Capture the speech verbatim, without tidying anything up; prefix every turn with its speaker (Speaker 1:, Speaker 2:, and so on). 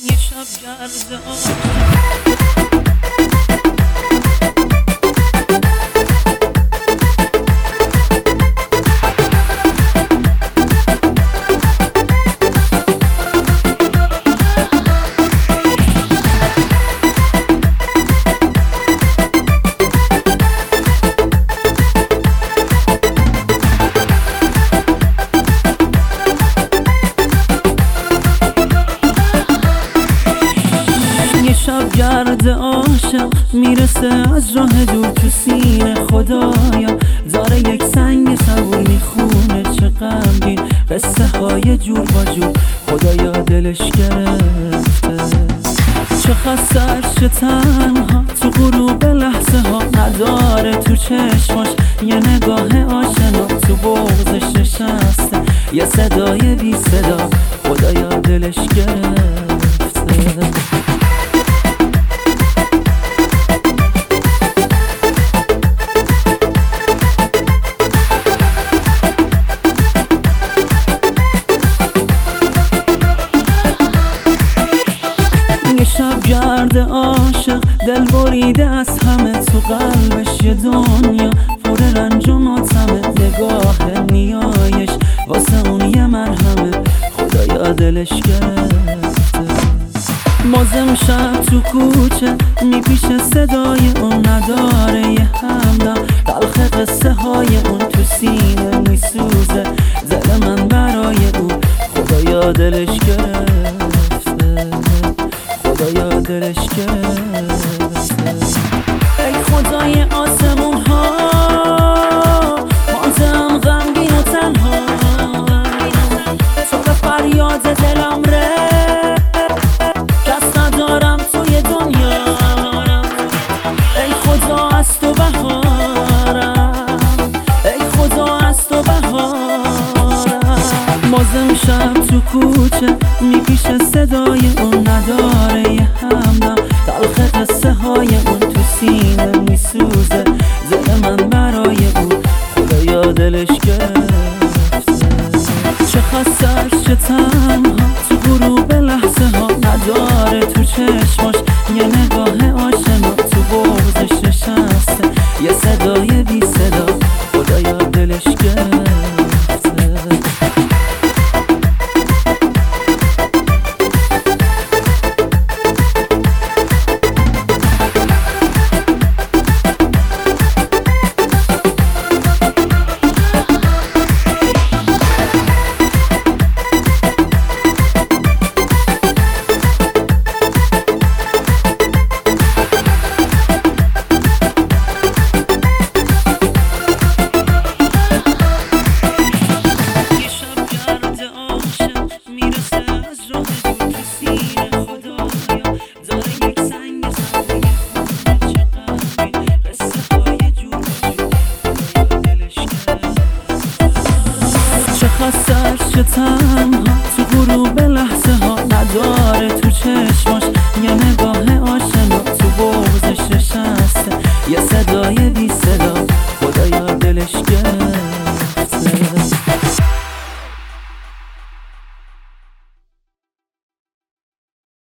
Speaker 1: یه شب گرد عاشق شب گرد عاشق میرسه از راه دور تو سینه خدایا داره یک سنگ سبور میخونه چه غمگین قصه های جور با جور خدایا دلش گرفته چه خستش چه تنها تو غروب لحظه ها نداره تو چشماش یه نگاه آشنا تو بغضش نشسته یه صدای بی صدا خدایا دلش گرفته شب گرد عاشق دل بریده از همه تو قلبش یه دنیا پر رنج و ماتمه نگاه نیایش واسه اون یه مرهمه خدایا دلش گرفته بازم شب تو کوچه میپیشه صدای اون نداره یه همدم تلخ قصه های اون تو سینه میسوزه دل من برای اون خدایا دلش گرفته خدایا دلش گرفته ای خدای آسمون ها ماندم غمگین و تنها تو به فریاد دلم ره کس ندارم توی دنیا ای خدا از تو بهارم ای خدا از تو بهارم بازم شب تو کوچه میپیشه صدای اون نداره یه همدم تلخ قصه های اون تو سینه میسوزه دل من برای اون خدایا دلش گرفته چه خستش چه تنها تو غروب لحظه ها نداره تو چشماش یه نگاه آشنا تو بغضش نشسته یه صدای بی صدا خدایا دلش گرفته چه خستش چه تنها